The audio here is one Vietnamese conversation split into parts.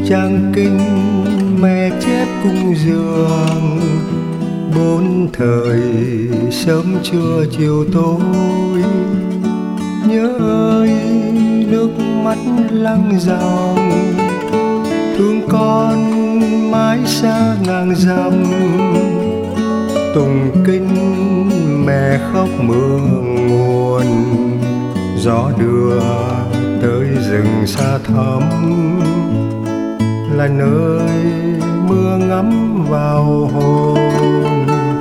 trang kinh mẹ chép cung giường, bốn thời sớm trưa chiều tối. Nhớ ơi nước mắt lăn dòng, thương con mãi xa ngàn dặm. Tùng kinh mẹ khóc mương nguồn, gió đưa tới rừng xa thẳm, là nơi mưa ngắm vào hồn.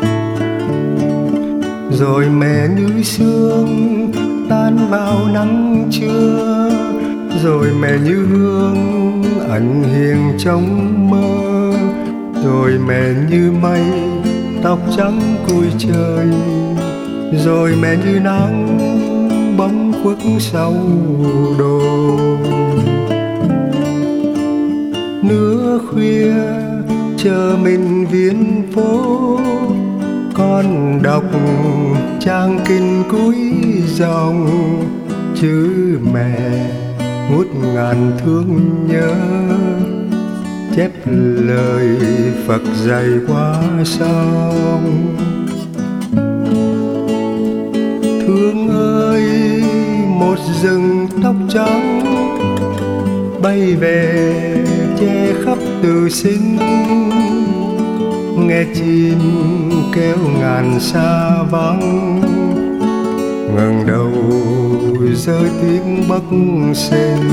Rồi mẹ như sương tan vào nắng trưa, rồi mẹ như hương ẩn hiền trong mơ. Rồi mẹ như mây tóc trắng cùi trời, rồi mẹ như nắng bóng khuất sau đồi. Nửa khuya chờ mình viễn phố, con đọc trang kinh cuối dòng. Chữ mẹ ngút ngàn thương nhớ, chép lời Phật dạy qua sông. Thương ơi một rừng tóc trắng, bay về che khắp từ sinh. Nghe chim kêu ngàn xa vắng, ngẩng đầu rơi tiếng bắc sinh.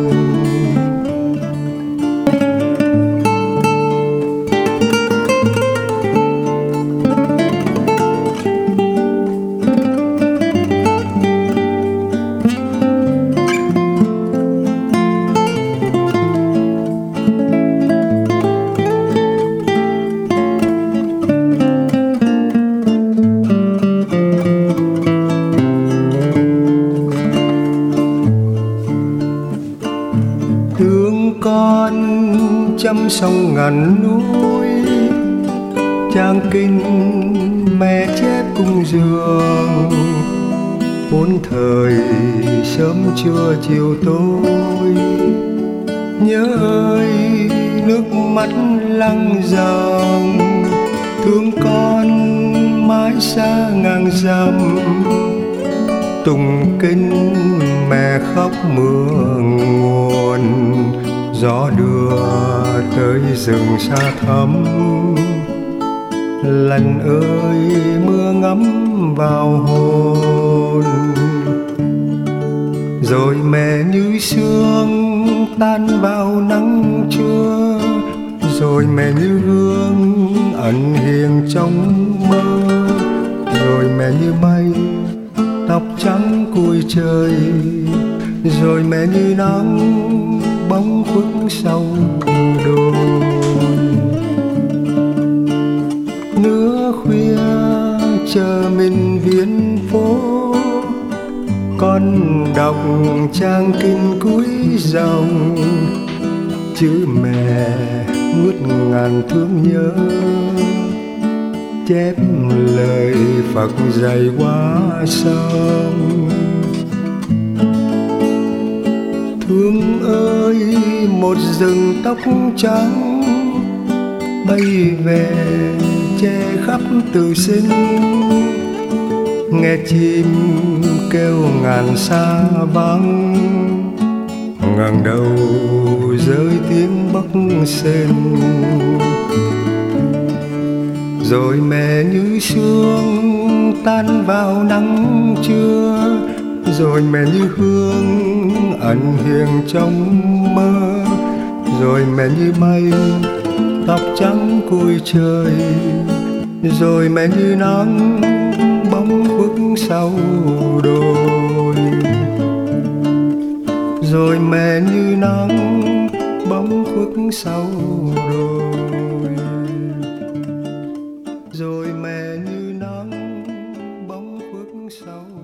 Thương con trăm sông ngàn núi, trang kinh mẹ chép cung giường. Bốn thời sớm trưa chiều tối. Nhớ ơi nước mắt lăn dòng, thương con mãi xa ngàn dặm. Tùng kinh mẹ khóc mương nguồn, gió đưa tới rừng xa thẳm. Lần ơi mưa ngắm vào hồn, rồi mẹ như sương tan vào nắng trưa. Rồi mẹ như hương ẩn hiền trong mơ, rồi mẹ như mây tóc trắng cùi trời, rồi mẹ như nắng bóng khuất sau đồi. Nửa khuya chờ mình viễn phố, con đọc trang kinh cuối dòng. Chữ mẹ ngút ngàn thương nhớ, chép lời Phật dạy qua sông. Thương ơi một rừng tóc trắng, bay về che khắp từ sinh. Nghe chim kêu ngàn xa vắng, ngẩng đầu rơi tiếng bắc sinh. Rồi mẹ như sương tan vào nắng trưa, rồi mẹ như hương ẩn hiền trong mơ. Rồi mẹ như mây tóc trắng cùi trời, rồi mẹ như nắng bóng khuất sau đồi. Rồi mẹ như nắng bóng khuất sau đồi. Rồi mẹ như nắng bóng khuất sau